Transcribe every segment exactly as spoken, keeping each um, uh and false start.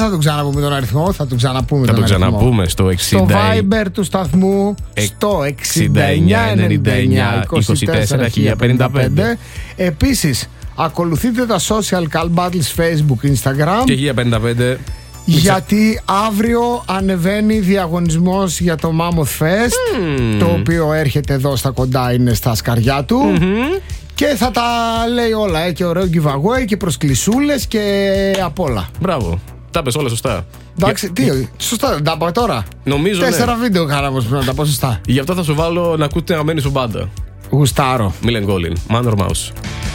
θα τον ξαναπούμε τον αριθμό. Θα τον ξαναπούμε θα τον τον αριθμό. ξαναπούμε στο εξήντα. Στο Viber του σταθμού στο εξήντα εννιά ενενήντα εννιά είκοσι τέσσερα χίλια πενήντα πέντε. Επίσης, ακολουθείτε τα social Call Battles Facebook, Instagram. Και χίλια πενήντα πέντε. Γιατί αύριο ανεβαίνει διαγωνισμός για το Mammoth Fest, mm. το οποίο έρχεται εδώ στα κοντά, είναι στα σκαριά του. Mm-hmm. Και θα τα λέει όλα, ε, και ωραίο giveaway και προσκλησούλες και απ' όλα. Μπράβο, τα πες όλα σωστά. Εντάξει, τι, σωστά δεν τα πω τώρα. Νομίζω Τέσσερα ναι. βίντεο κάναμε πρέπει να τα πω σωστά. Γι' αυτό θα σου βάλω να ακούτε αγαπημένη σου μπάντα. Γουστάρω. Μίλεν Γκόλιν, Man or Mouse.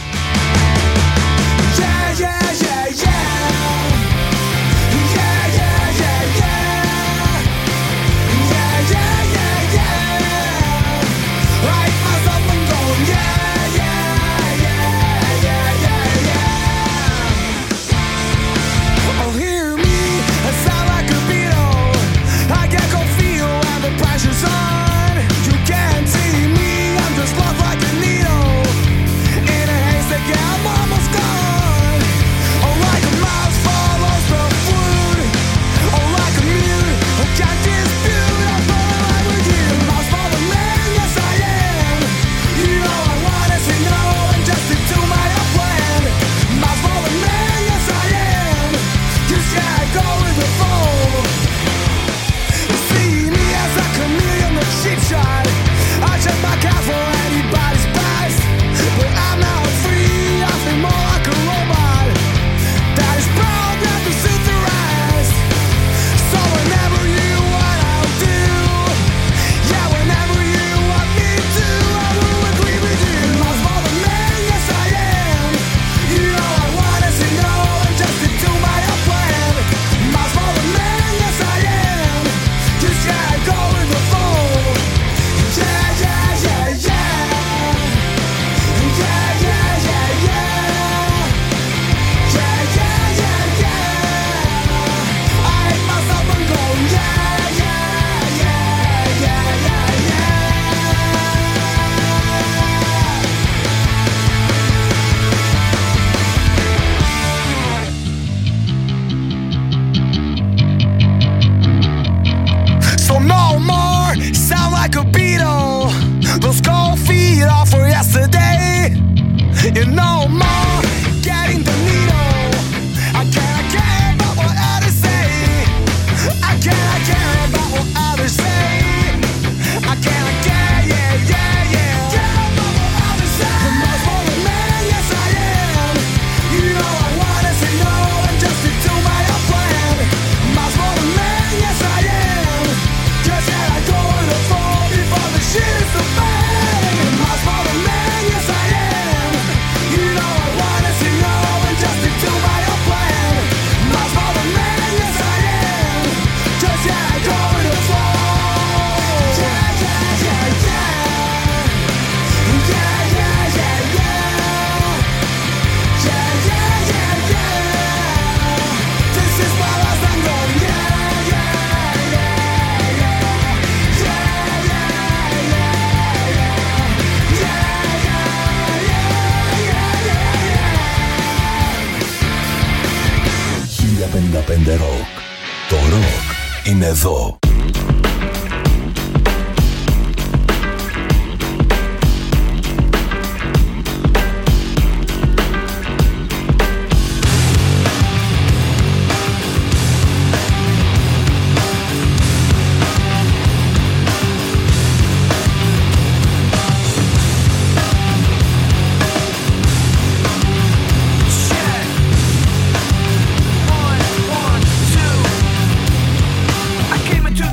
χίλια πενήντα πέντε Rock. Το rock είναι εδώ. Into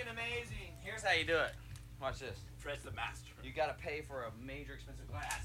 amazing. Here's how you do it. Watch this. Fred's the master. You gotta pay for a major expensive glass.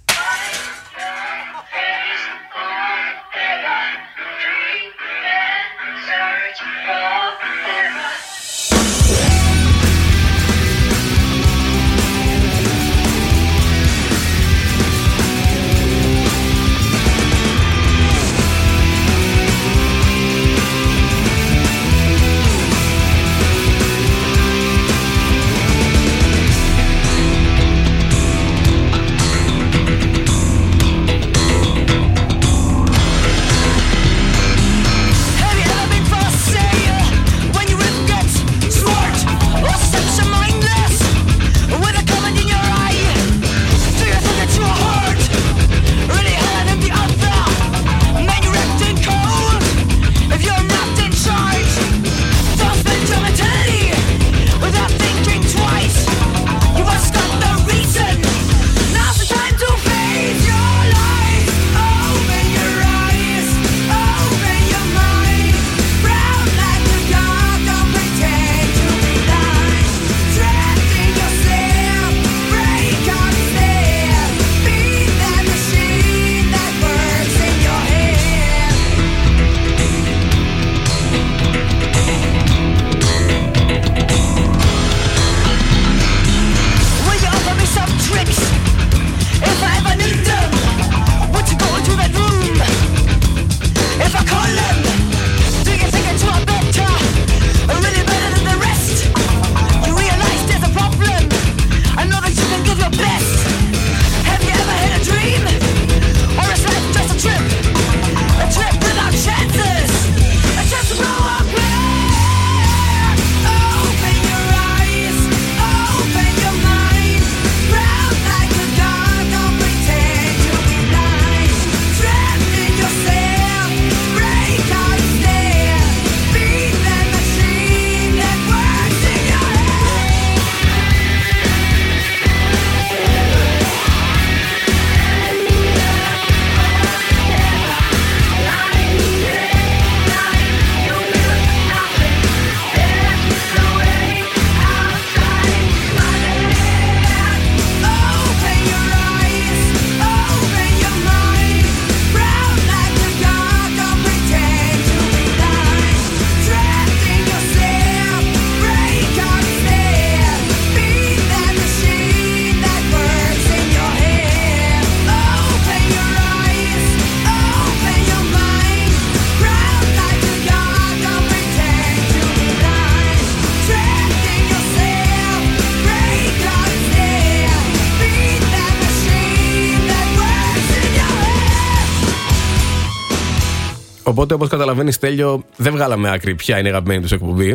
Οπότε, όπως καταλαβαίνεις, Τέλειο, δεν βγάλαμε άκρη ποια είναι η αγαπημένη τους εκπομπή.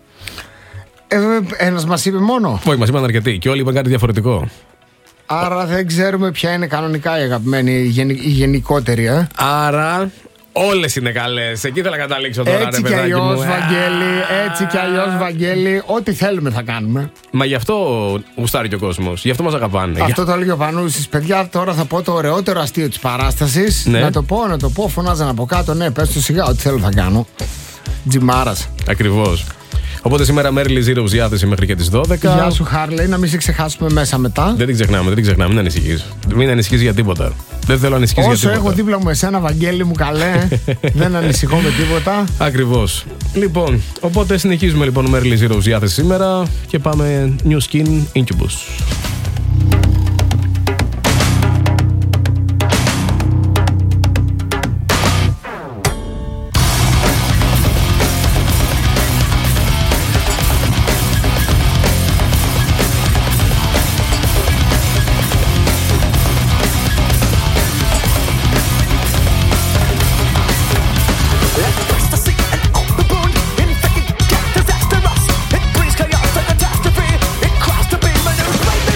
Ε, ένας μας είπε μόνο. Όχι, μας είπαν αρκετοί και όλοι είπαν κάτι διαφορετικό. Άρα δεν ξέρουμε ποια είναι κανονικά η αγαπημένη, η, γενι, η γενικότερη, ε. Άρα όλες είναι καλές. Εκεί θέλω να καταλήξω τώρα, έτσι ρε κι παιδάκι αλλιώς, μου. Βαγγέλη, έτσι κι αλλιώς, Βαγγέλη, ό,τι θέλουμε θα κάνουμε. Μα γι' αυτό γουστάρει και ο κόσμος. Γι' αυτό μας αγαπάνε. Αυτό το έλεγε ο Πανούσης. Παιδιά, τώρα θα πω το ωραιότερο αστείο της παράστασης. Ναι. Να το πω, να το πω, φωνάζαν από κάτω. Ναι, πες το σιγά, ό,τι θέλω θα κάνω. Τζιμάρας. Ακριβώς. Οπότε σήμερα Merrily Zero's διάθεση μέχρι και τις δώδεκα. Γεια σου, Χάρλεϊ, να μην σε ξεχάσουμε μέσα μετά. Δεν την ξεχνάμε, δεν την ξεχνάμε, μην ανησυχείς. Μην ανησυχείς για τίποτα. Δεν θέλω να ανησυχείς για Όσο τίποτα. έχω δίπλα μου εσένα, Βαγγέλη μου, καλέ. Δεν ανησυχώ με τίποτα. Ακριβώς. Λοιπόν, οπότε συνεχίζουμε λοιπόν Merrily Zero's διάθεση σήμερα και πάμε New Skin Incubus. Disastrous, it brings chaos and catastrophe. It crosses the beam and it was right there.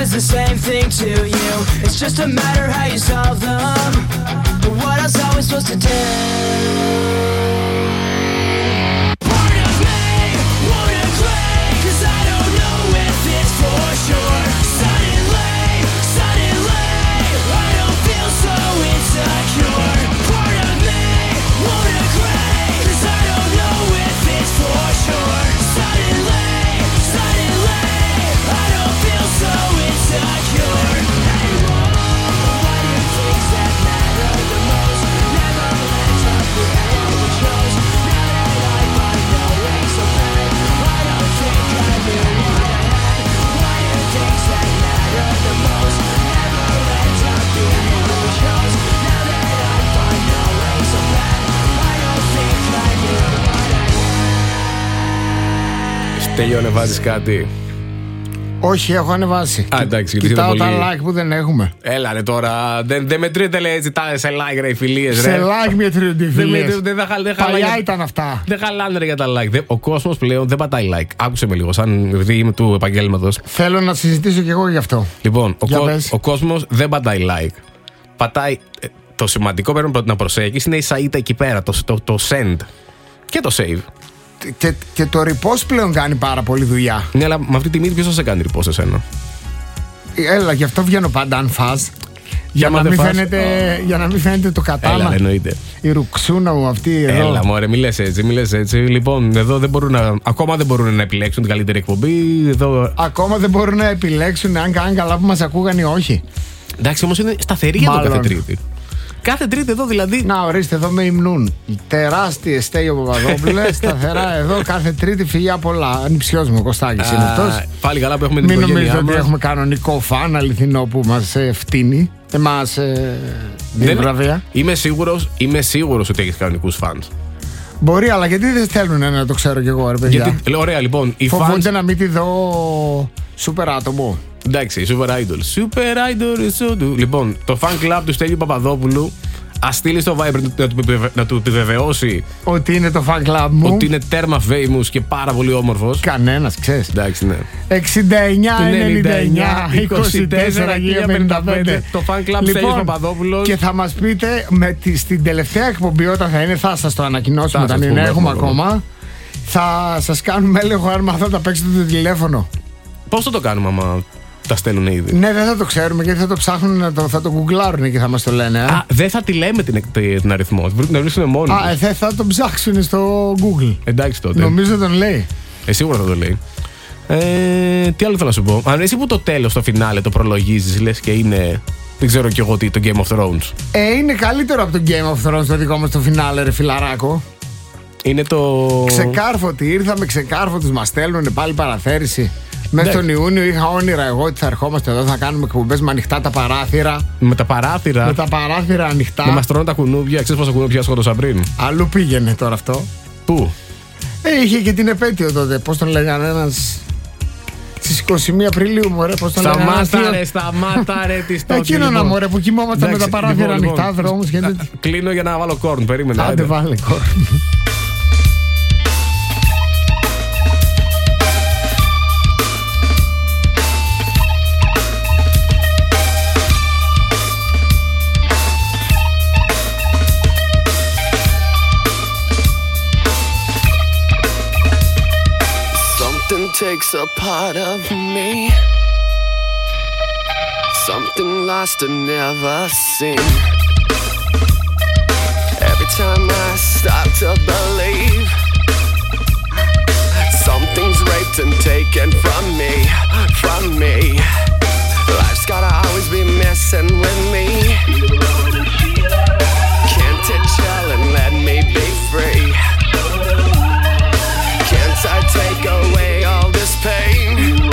is the same thing to you. It's just a matter how you solve them. But what else are we supposed to do? Part of me won't agree, 'cause I don't know if it's for sure. Suddenly, suddenly, I don't feel so insecure. Part of me won't agree, 'cause I don't know if it's for sure. Suddenly, suddenly, I don't feel so insecure anymore. Why do things that matter the most never land up the way we chose? Now that I find no way so bad, I don't think I knew what I had. Why do things that matter the most never land up the way we chose? Now that I find no way so bad, I don't think I knew what I had. Στέλιο, ανεβάζεις κάτι? Όχι, έχω ανεβάσει. Α, εντάξει, Κοιτάω πολύ... τα like που δεν έχουμε. Έλα ρε τώρα, δεν, δεν μετρείται λέει έτσι σε like ρε οι φιλίες ρε. Σε like μετρούνται οι φιλίες. Δεν, δεν, δεν, δεν Παλιά χαλά, ήταν αυτά. δεν χαλάνε ρε για τα like. Ο κόσμος πλέον δεν πατάει like. Άκουσε με λίγο, σαν επειδή είμαι του επαγγέλματος. Θέλω να συζητήσω κι εγώ γι' αυτό. Λοιπόν, ο, Για κο, πες. ο κόσμος δεν πατάει like. Πατάει. Το σημαντικό πρέπει να προσέχεις είναι η σαΐτα εκεί πέρα, το, το, το send και το save. Και, και το repost πλέον κάνει πάρα πολύ δουλειά. Ναι, αλλά με αυτή τη μύτη ποιος θα σε κάνει repost εσένα? Έλα, γι' αυτό βγαίνω πάντα αν φας. Για, άμα να δεν μην φας, φαίνεται, oh. για να μην φαίνεται το κατάμα. Έλα, εννοείται. Η ρουξούνα μου αυτή εδώ. Έλα, μωρέ, μη λες έτσι, μη λες έτσι. Λοιπόν, εδώ δεν μπορούν να, ακόμα δεν μπορούν να επιλέξουν την καλύτερη εκπομπή. Εδώ... Ακόμα δεν μπορούν να επιλέξουν αν κάνουν καλά που μας ακούγαν ή όχι. Εντάξει, όμως είναι σταθερή εδώ κάθε Τρίτη. Κάθε Τρίτη εδώ δηλαδή. Να ορίστε, εδώ με υμνούν. Τεράστιε Στέλιο Παπαδόπουλε, σταθερά εδώ κάθε Τρίτη φιλιά πολλά. Ανιψιός μου, ο Κωστάκης είναι αυτός. Πάλι καλά που έχουμε την Μην οικογένειά νομίζετε ότι μας. έχουμε κανονικό φαν αληθινό που μας ε, φτύνει. Εμάς ε, δίνει βραβεία. Είμαι σίγουρος, είμαι σίγουρος ότι έχεις κανονικούς φανς. Μπορεί, αλλά γιατί δεν θέλουν να το ξέρω κι εγώ, ρε παιδιά. Γιατί, ωραία, λοιπόν, οι Φοβούνται fans... να μην τη δω σούπερ άτομο. Εντάξει, Super Idol. Super Idol is so do. Λοιπόν, το fan club του Στέλιου Παπαδόπουλου ας στείλει στο Viber να του, να του επιβεβαιώσει ότι είναι το fan club μου. Ότι είναι τέρμα famous και πάρα πολύ όμορφος. Κανένας, ξέρεις. Εντάξει, ναι. εξήντα εννιά ενενήντα εννιά είκοσι τέσσερα πενήντα πέντε. Το fan club λοιπόν, Στέλιος Παπαδόπουλος. Και θα μας πείτε με τη, στην τελευταία εκπομπή όταν θα είναι, θα σας το ανακοινώσουμε όταν είναι, έχουμε ακόμα. Θα σας κάνουμε έλεγχο αν μαθαίνετε να παίξετε το τηλέφωνο. Πώς θα το κάνουμε άμα τα στέλνουν ήδη? Ναι, δεν θα το ξέρουμε γιατί θα το ψάχνουν, το, θα το γκουγκλάρουν και θα μας το λένε. Ε. Α, δεν θα τη λέμε την, την αριθμό. Πρέπει να βρίσκουν μόνοι. Α, ε, θα τον ψάξουν στο Google. Εντάξει τότε. Νομίζω τον λέει. Ε, σίγουρα θα το λέει. Ε, τι άλλο θέλω να σου πω. Αν εσύ που το τέλος, το φινάλε, το προλογίζεις, λες και είναι. Δεν ξέρω κι εγώ τι, το Game of Thrones. Ε, είναι καλύτερο από το Game of Thrones το δικό μας το φινάλε, ρε φιλαράκο. Είναι το. Ξεκάρφωτοι, ήρθαμε ξεκάρφωτους, μας στέλνουν πάλι παραθέρηση. Μέσα στον Ιούνιο είχα όνειρα εγώ ότι θα ερχόμαστε εδώ, θα κάνουμε εκπομπές με ανοιχτά τα παράθυρα. Με τα παράθυρα. Με τα παράθυρα ανοιχτά. Να μας τρώνε τα κουνούπια. Ξέρεις πόσα κουνούπια σκότωσα πριν? Αλλού πήγαινε τώρα αυτό. Πού? Ε, είχε και την επέτειο τότε. Πώς τον λέγανε, ένας. Στις είκοσι μία Απριλίου, μωρέ, πώς τον λέγανε. Σταμάτα ρε, σταμάτα ρε, τι στο εκείνο να λοιπόν. μωρέ που κοιμόμασταν με τα παράθυρα λοιπόν, ανοιχτά, λοιπόν, δρόμους και τέτοια. Κλείνω για να βάλω κόρν, περίμενε. Άντε βάλε κόρν. Takes a part of me, something lost and never seen. Every time I start to believe, something's raped and taken from me, from me. Life's gotta always be messing with me. Can't it chill and let me be free? Can't I take away all this pain?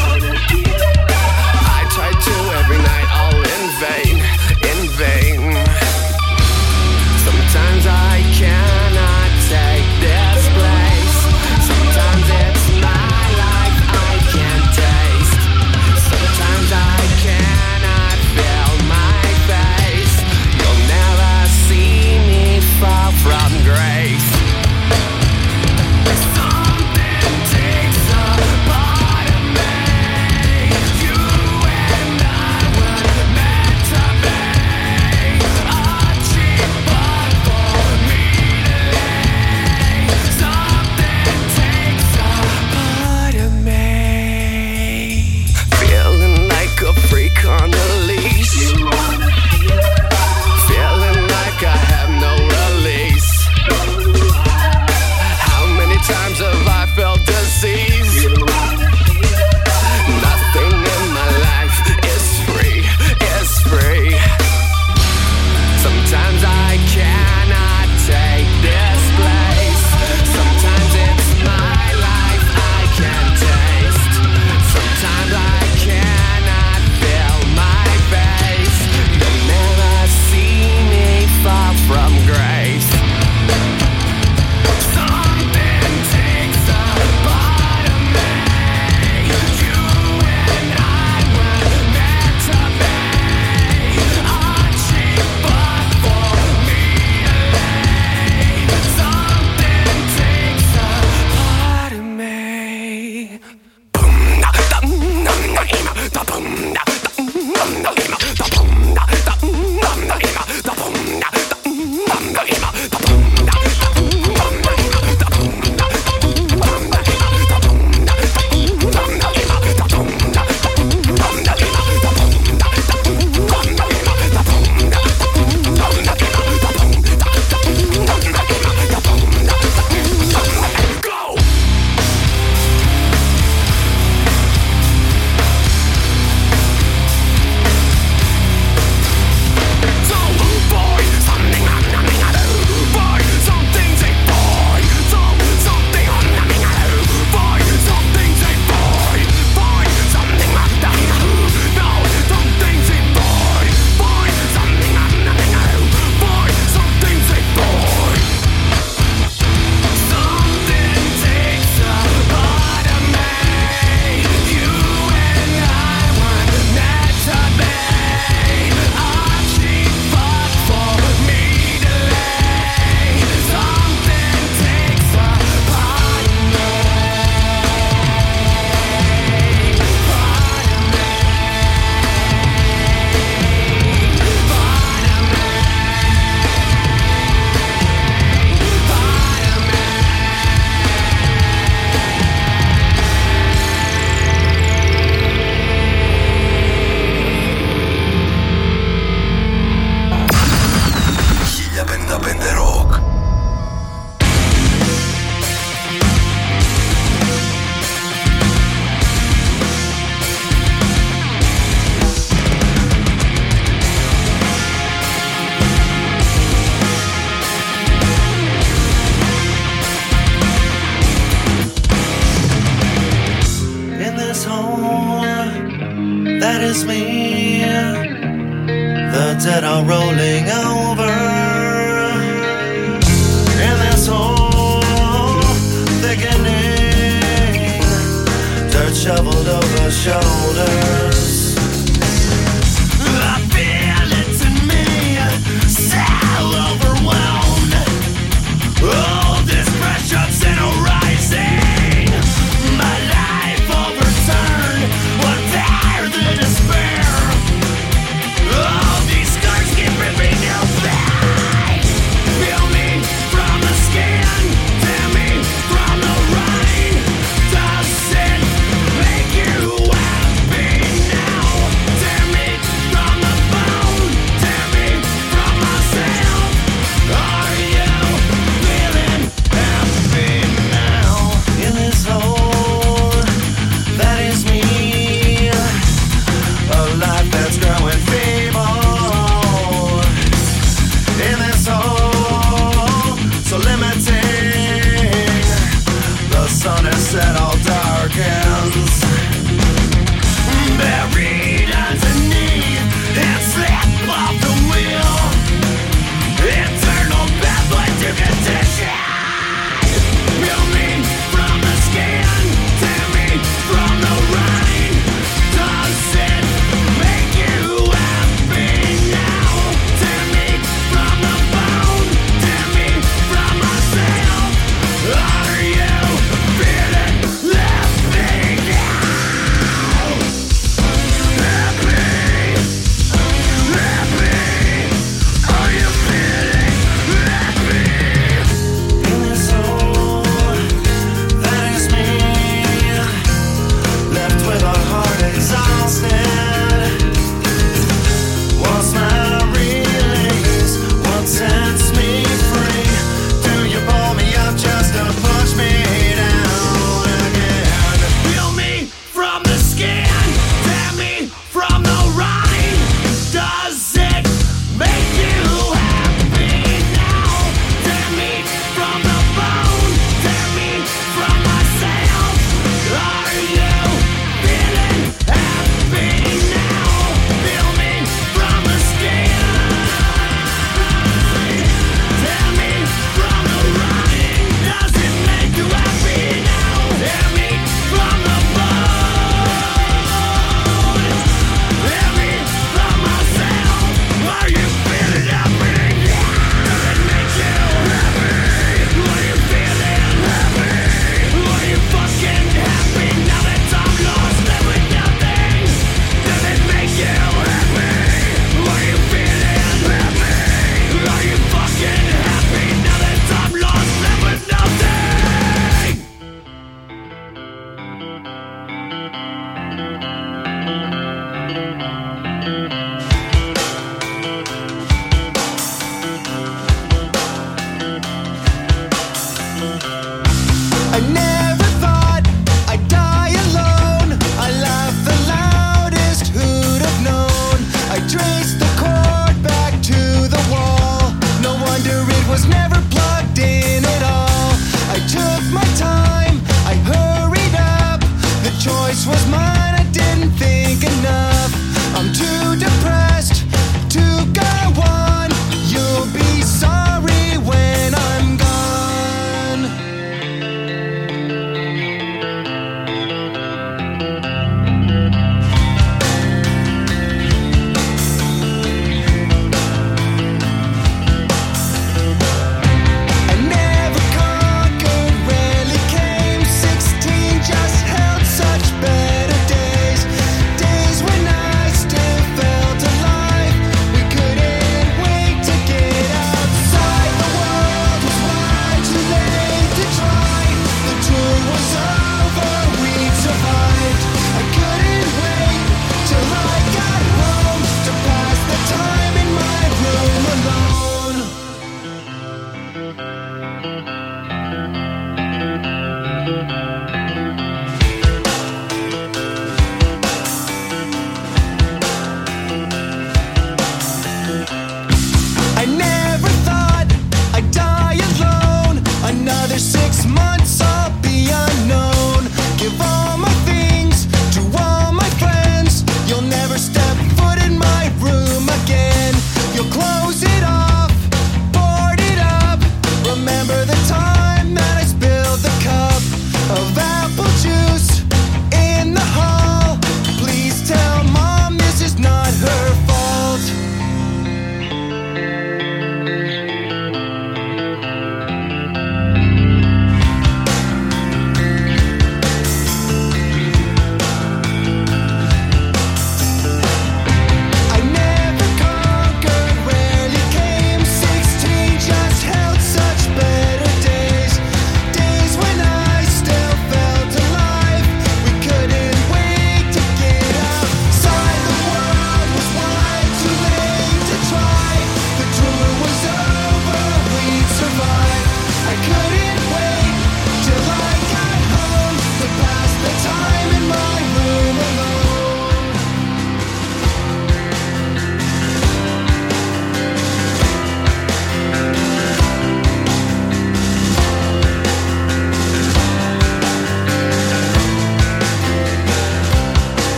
I try to every night, all in vain, in vain. Sometimes I cannot take this place. Sometimes it's my life I can't taste. Sometimes I cannot feel my face. feel disease. Nothing in my life is free, is free. Sometimes I cannot take this place. Sometimes it's my life I can taste. Sometimes I cannot feel my face. You'll never see me far from grace. Something takes a part of me. You and I were meant to be. A cheap buck for me to lay. Something takes a part of me. Boom, da, da, dum, dum, da, ima, da, boom, da, da, dum, da, ima, da, boom, da, da, dum, da, ima, da, boom, da, da, dum, da, ima, da, boom, da, da, dum, da, ima, da, boom, da, da, dum, da, ima, da, boom, da, da, dum, da, ima, da, boom, da, da, dum, da, ima, da, boom, da, da, dum, da, ima, da, boom, da, da, dum, da, ima, da, boom, da, da, go! So boy, something I'm numbing out of boy, something say boy, so something I'm numbing out of boy, something say boy, boy, something I'm numbing out of no, something say boy, boy, something I'm numbing out of boy, something say boy. Something takes a part of me. You and I were meant to be. A cheap buck for me to lay. Something takes a part of me. Part of me. Part of me. Part of me. χίλια πενήντα πέντε Rock. In this hole that is me, the dead are rolling over. In this hole thickening, dirt shoveled over shoulders. I feel it in me, so overwhelmed. All this pressure's in a rising. My life overturned, what there the despair. All these scars keep ripping out back. Feel me from the skin, tear me from the rind. Does it make you happy now? Tear me from the bone, tear me from myself. Are you feeling happy now? In this hole that is me, a life that's growing feeble. In this hole so limiting, the sun has set, all darkens. Buried underneath and slip off the wheel. Eternal pathway to condition. Peel me from the skin, tear me from the rind. Does it make you happy now? Tear me from the bone, tear me from myself. Are you feeling happy now?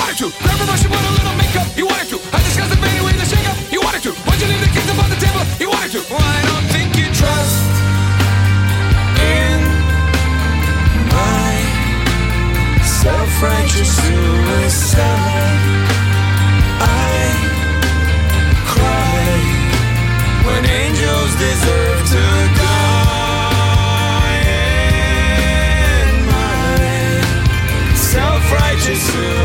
wanted to. Grab a brush and put a little makeup, you wanted to. I discussed the fade away, the shake up, you wanted to. Once you leave the kids up on the table, you wanted to. Well, I don't think you trust in my self-righteous suicide. I cry when angels deserve to die. In my self-righteous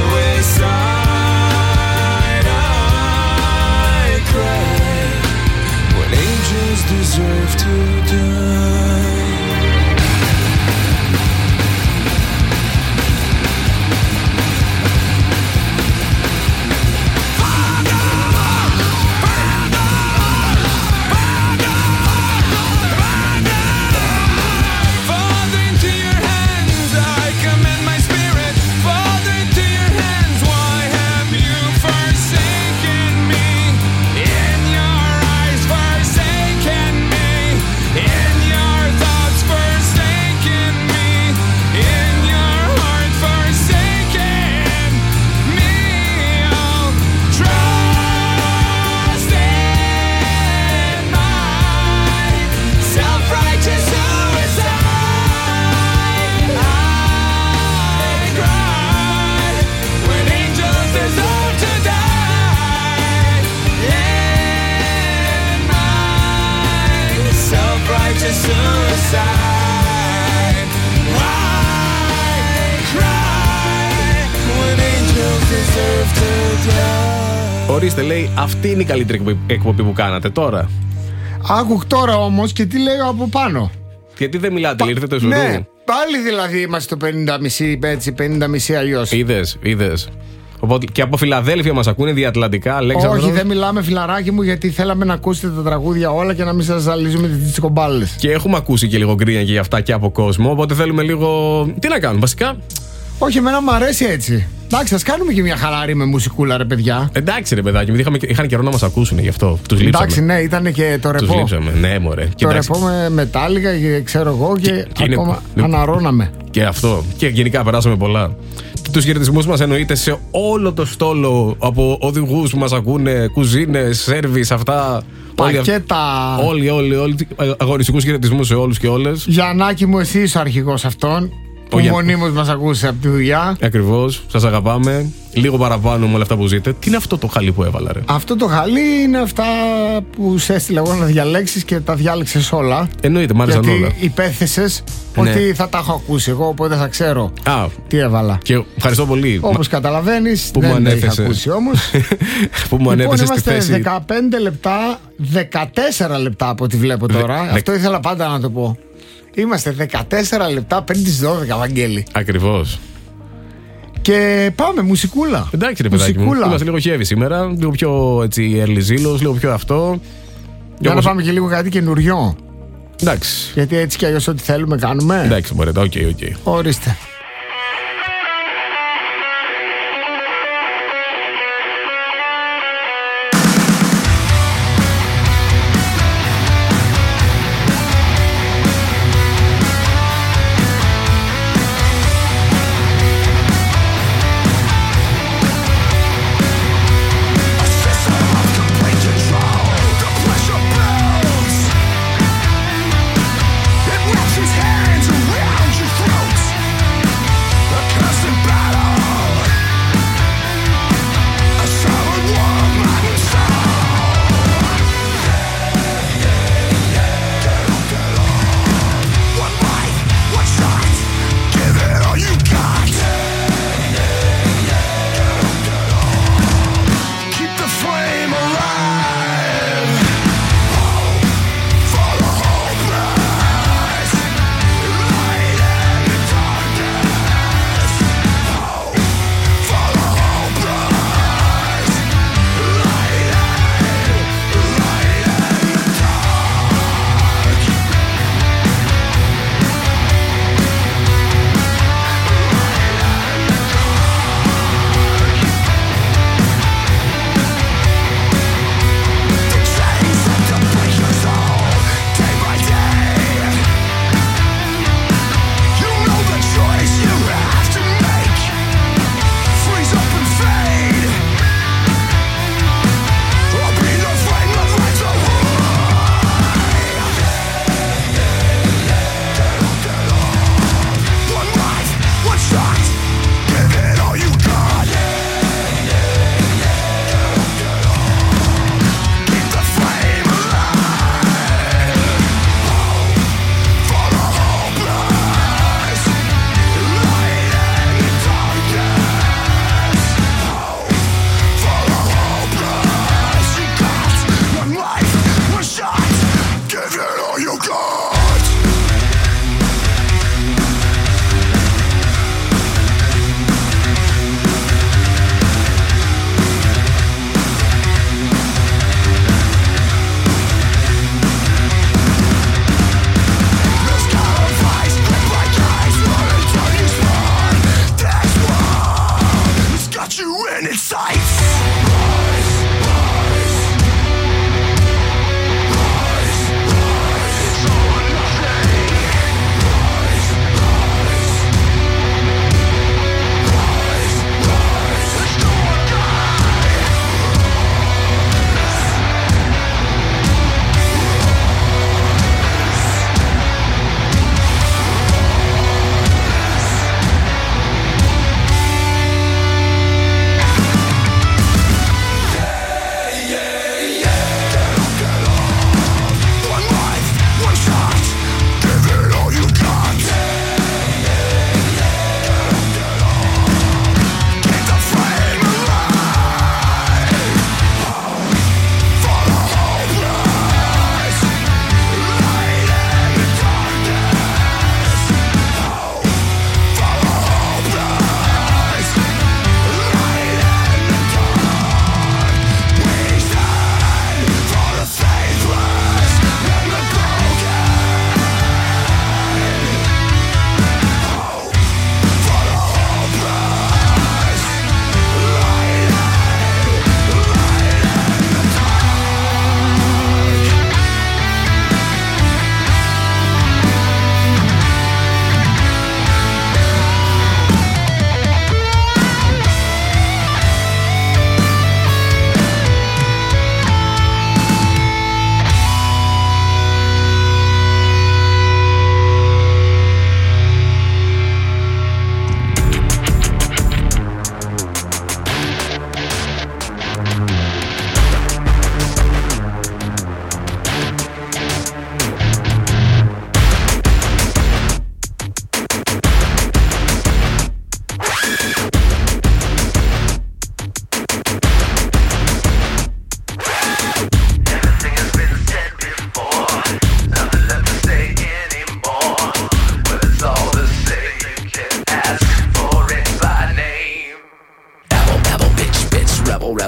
suicide, I cry when angels deserve to die. Suicide. I cry when angels deserve to die. Ορίστε, λέει, αυτή είναι η καλύτερη εκπομπή που κάνατε τώρα. Άκου τώρα όμως και τι λέει από πάνω. Γιατί δεν μιλάτε, ήρθετε ζουρού. Ναι, πάλι δηλαδή είμαστε το πενήντα μισή, έτσι, πενήντα μισή αλλιώς. Είδες, είδες. Οπότε και από Φιλαδέλφια μας ακούνε, διατλαντικά, Αλέξανδρο. Όχι, δεν μιλάμε, φιλαράκι μου, γιατί θέλαμε να ακούσετε τα τραγούδια όλα και να μην σας ζαλίζουμε τις κομπάλες. Και έχουμε ακούσει και λίγο γκρίνια και για αυτά και από κόσμο. Οπότε θέλουμε λίγο. Τι να κάνουμε, βασικά. Όχι, εμένα μου αρέσει έτσι. Εντάξει, ας κάνουμε και μια χαλαρή με μουσικούλα, ρε παιδιά. Εντάξει, ρε παιδάκι, είχαμε, είχαν καιρό να μας ακούσουν γι' αυτό. Τους λείψαμε. Εντάξει, ναι, ήταν και το ρεπό. Τους λείψαμε, ναι, μωρέ. Το ρεπό με μετάλλιγα και ξέρω εγώ και, και, και ακόμα είναι... αναρώναμε. Και αυτό. Και γενικά περάσαμε πολλά. Τους χαιρετισμούς μας εννοείται σε όλο το στόλο από οδηγούς που μας ακούνε, κουζίνες, σέρβις, αυτά. Πακέτα. Όλοι, όλοι, όλοι. Αγωνιστικούς χαιρετισμούς σε όλους και όλες. Γιαννάκη μου, εσύ είσαι ο αρχηγός αυτών. Που για... μονίμως μας ακούσε από τη δουλειά. Ακριβώς, σας αγαπάμε. Λίγο παραπάνω με όλα αυτά που ζείτε. Τι είναι αυτό το χαλί που έβαλα, ρε? Αυτό το χαλί είναι αυτά που σε έστειλα εγώ να διαλέξεις και τα διάλεξες όλα. Εννοείται, μ' άρεσαν όλα. Γιατί υπέθεσες Ναι. ότι θα τα έχω ακούσει εγώ, οπότε θα ξέρω Α, τι έβαλα. Και ευχαριστώ πολύ. Όπως καταλαβαίνεις, που δεν μου τα είχα ανέθεσε. ακούσει όμως. Που μου Λοιπόν, ανέθεσε στη είμαστε θέση. δεκαπέντε λεπτά, δεκατέσσερα λεπτά από ό,τι βλέπω τώρα. δε- Αυτό ήθελα πάντα να το πω. Είμαστε δεκατέσσερα λεπτά πριν τις δώδεκα, Βαγγέλη. Ακριβώς. Και πάμε, μουσικούλα. Εντάξει, ρε παιδάκι μου. Μουσικούλα. Είμαστε λίγο heavy σήμερα. Λίγο πιο έτσι ερλιζήλος, λίγο πιο αυτό. Για να όπως- πάμε και λίγο κάτι καινουριό. Εντάξει. Γιατί έτσι κι αλλιώς ό,τι θέλουμε κάνουμε. Εντάξει, μπορείτε. Οκ, οκ. Ορίστε. It wraps its hands around your throat.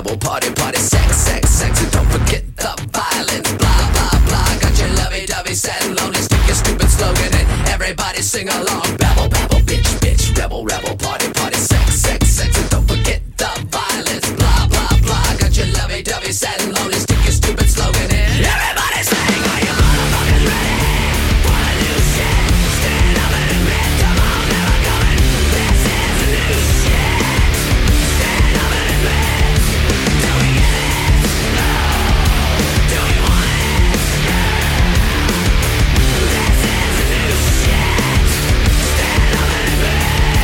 rebel, party, party, sex, sex, sex, and don't forget the violence, blah, blah, blah. Got your lovey-dovey, sad and lonely, stick your stupid slogan and everybody sing along. Babble, babble, bitch, bitch, rebel, rebel, party, party, sex, sex, sex, and don't forget the violence, blah, blah, blah. Got your lovey-dovey, sad and lonely, stick your stupid slogan and everybody sing. Are you motherfuckers ready for a new shit? Stand up and admit, come on, never coming. This is a new shit. Stand up and admit. Do we get it? No. Do we want it? This is a new shit. Stand up and admit.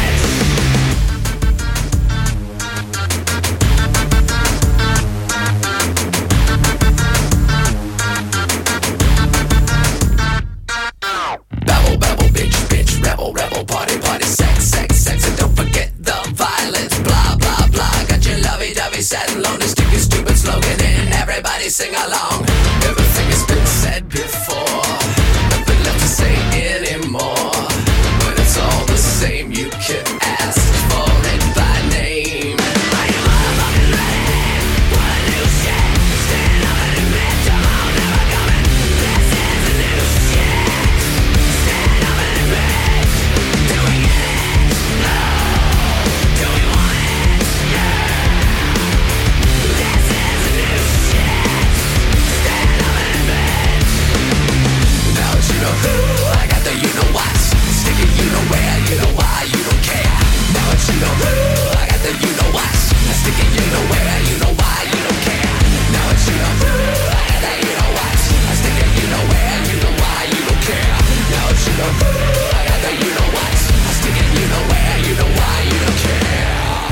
Babble, babble, bitch, bitch, rebel, rebel, party, party, sex, sex, sex, and don't forget the violence, blah, blah, blah. Got your lovey-dovey, sad and lonely, stick your stupid slogan in, everybody sing along. Everything has been said before, nothing left to say anymore. When it's all the same, you can ask for it by name. Are you motherfuckers ready for a new shit? Stand up and admit, come on, never coming. This is a new shit. Stand up and admit. Do we get it? No. Do we want it? Yeah. This is a new shit. Stand up and admit. Now that you know who, I got the you know what. Stick it, you know where, you know why, you don't care. Now that you know who, I got the you know what. Stick it, you know where, you know why, you don't care. Now that you know who, I got the you know what. Stick it, you know where, you know why, you don't care. Now that you know who, I got the you know what. Stick it, you know where, you know why, you don't care.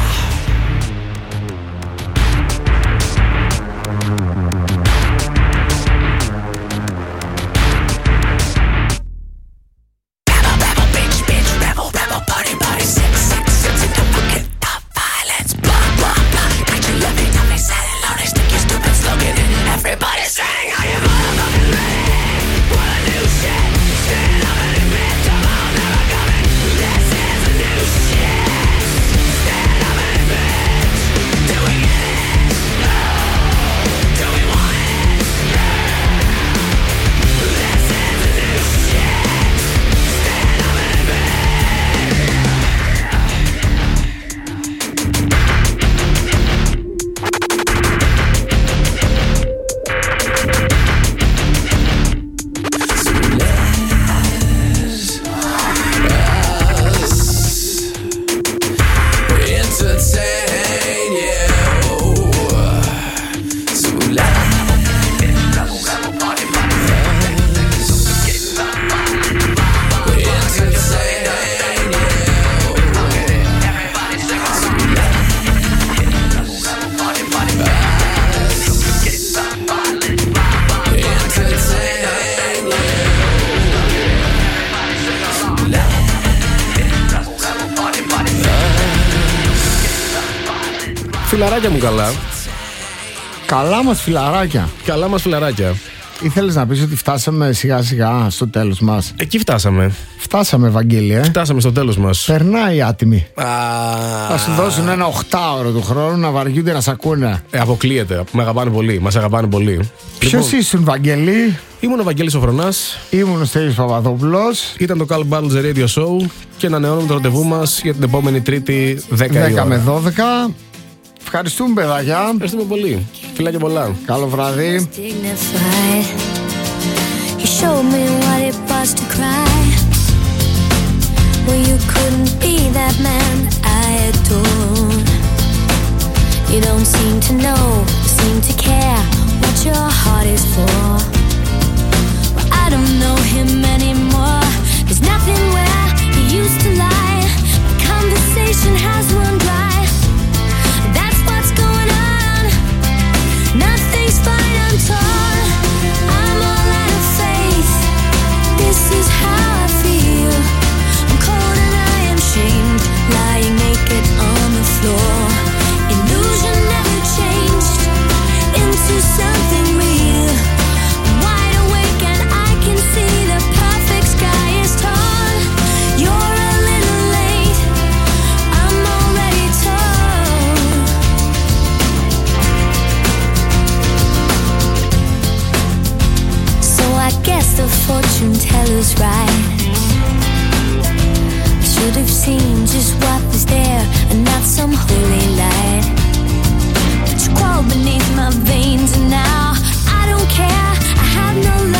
Babble, babble, bitch, bitch, rebel, rebel, party, party, sex, sex, sex, and don't forget the violence, blah, blah, blah. Got your lovey-dovey, sad and lonely, stick your stupid slogan in, everybody sing. Are you motherfuckers ready for a new shit? Stand up and admit, come on, never coming. This is a new shit. Stand up and admit. Do we get it? No. Do we want it? Yeah. This is a new shit. Stand up and admit. Entertain you. So let rebel, rebel, party, party, entertain you. Everybody sing along. Rebel, party, party, entertain you. Φιλαράκια μου καλά. Καλά μας φιλαράκια. Καλά μας φιλαράκια. Ήθελες να πεις ότι φτάσαμε σιγά σιγά στο τέλος μας? Εκεί φτάσαμε. Φτάσαμε, Βαγγέλη, ε. Φτάσαμε στο τέλος μας. Περνάει άτιμοι. Α, Θα σου δώσουν ένα οχτάωρο του χρόνου να βαριούνται να σ' ακούνε. ε, αποκλείεται. Με αγαπάνε πολύ. Μας αγαπάνε πολύ. Ποιος Λοιπόν, ήσουν, Βαγγέλη? ήμουν ο Βαγγέλης ο Φρονάς. Ήμουν ο Στέλιος Παπαδόπουλος. Ήταν το Call Battles The Radio Show. Και ανανεώνουμε το ραντεβού μας για την επόμενη Τρίτη δέκα η δέκα με ώρα. δώδεκα. Ευχαριστούμε, παιδάκια. Ευχαριστούμε πολύ. Φιλάκια πολλά. Καλό βράδυ. Dignified. You showed me what it was to cry. Well, you couldn't be that man I adored. You don't seem to know, seem to care what your heart is for. Well, I don't know him anymore. There's nothing where he used to lie. The conversation has run dry. That's what's going on. Nothing's fine, I'm torn. I'm all out of faith. This is how I feel. I'm cold and I am shamed, lying naked on the floor. Illusion never changed into something real. I'm wide awake and I can see the perfect have seen just what was there and not some holy light. But you crawled beneath my veins and now I don't care, I have no love